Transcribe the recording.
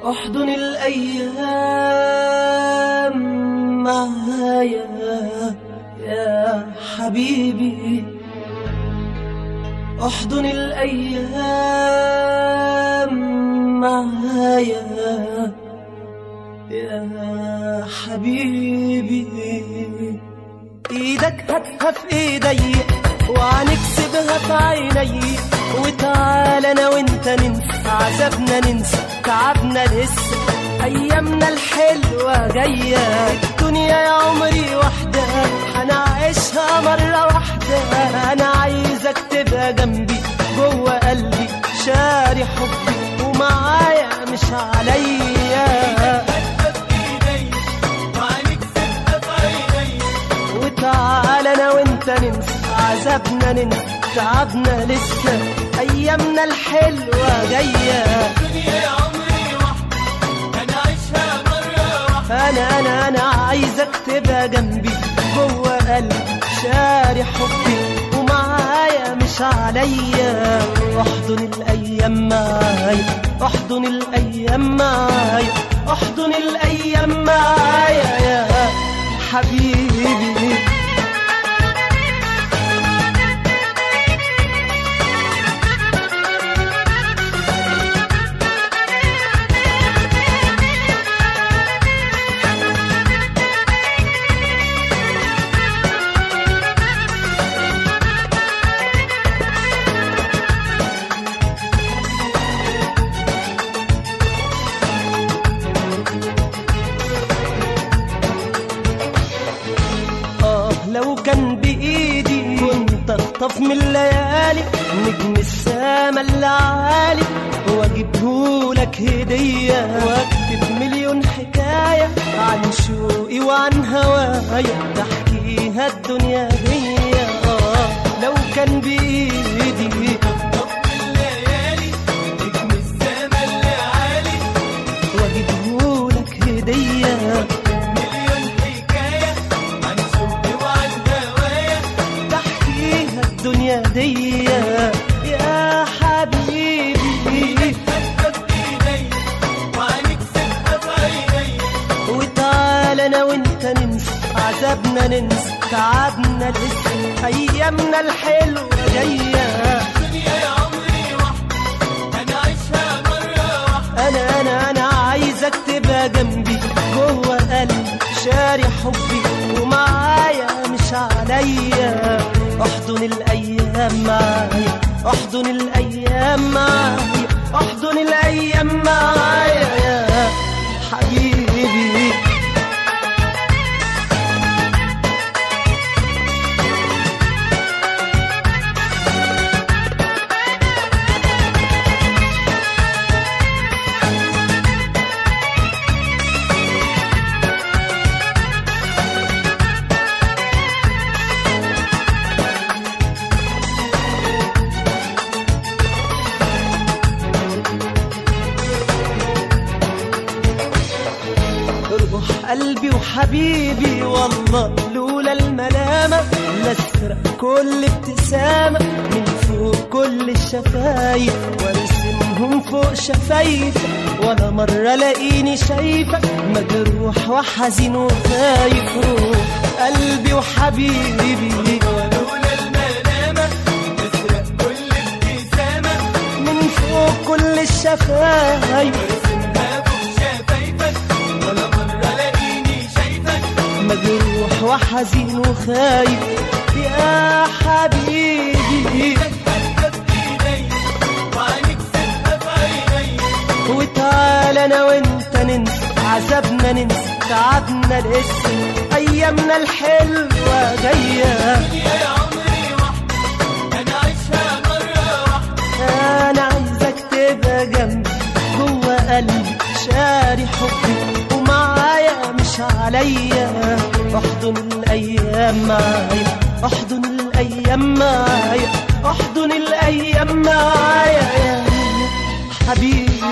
احضن الأيام معايا يا حبيبي، احضن الأيام معايا يا حبيبي. ايدك هاتها في ايدي وعنك سيبها في عيني، وتعال انا وانت ننسى عذابنا، ننسى تعبنا، لسه ايامنا الحلوة جاية. الدنيا يا عمري واحدة هنعيشها مرة واحدة، انا عايزك تبقى جنبي جوه قلبي، شاري حبي ومعايا مش عليا. وتعال انا وانت ننسى عذابنا، ننسى تعبنا، لسه ايامنا الحلوة جاية. الدنيا يا عمري واحدة هنعيشها مرة واحدة، انا عايزك تبقى جنبي جوه قلبي، شاري حبي ومعايا مش عليا. احضن الايام معايا، احضن الايام معايا، احضن الايام معايا يا حبيبي. لو كان بإيدي كنت أخطف من الليالي نجم السما اللي عالي، وأجيبهولك هدية، وأكتب مليون حكاية عن شوقي وعن هوايا، تحكيها الدنيا هي. لو كان بإيدي أخطف من الليالي نجم السما اللي عالي، وأجيبهولك هدية، الدنيا دي يا حبيبي. وتعال انا وانت ننسى عذابنا، ننسى تعبنا، لسه ايامنا الحلوة جاية. الدنيا يا عمري واحدة هنعيشها مرة واحدة، انا عايزك تبقى جنبي جوه قلبي، شاري حبي ومعايا مش عليا. احضن الايام معايا، احضن الايام معايا، احضن الايام معايا يا حبيبي. روح قلبي وحبيبي والله لولا الملامة لاسرق كل ابتسامة من فوق كل الشفايف، وارسمهم فوق شفايفك، ولا مرة لاقيني شايفك مجروح وحزين وخايف. روح قلبي وحبيبي لولا الملامة لاسرق كل ابتسامة من فوق كل الشفايف، مجروح وحزين وخايف يا حبيبي. وتعال انا وانت ننسى عذابنا، ننسى تعبنا، لسه ايامنا الحلوة جاية. الدنيا يا عمري واحدة هنعيشها مرة واحدة، انا عايزك تبقى جنبي جوه قلبي، شاري حبي ومعايا مش عليا. احضن الايام معايا، احضن الايام معايا، احضن الايام معايا يا حبيبي.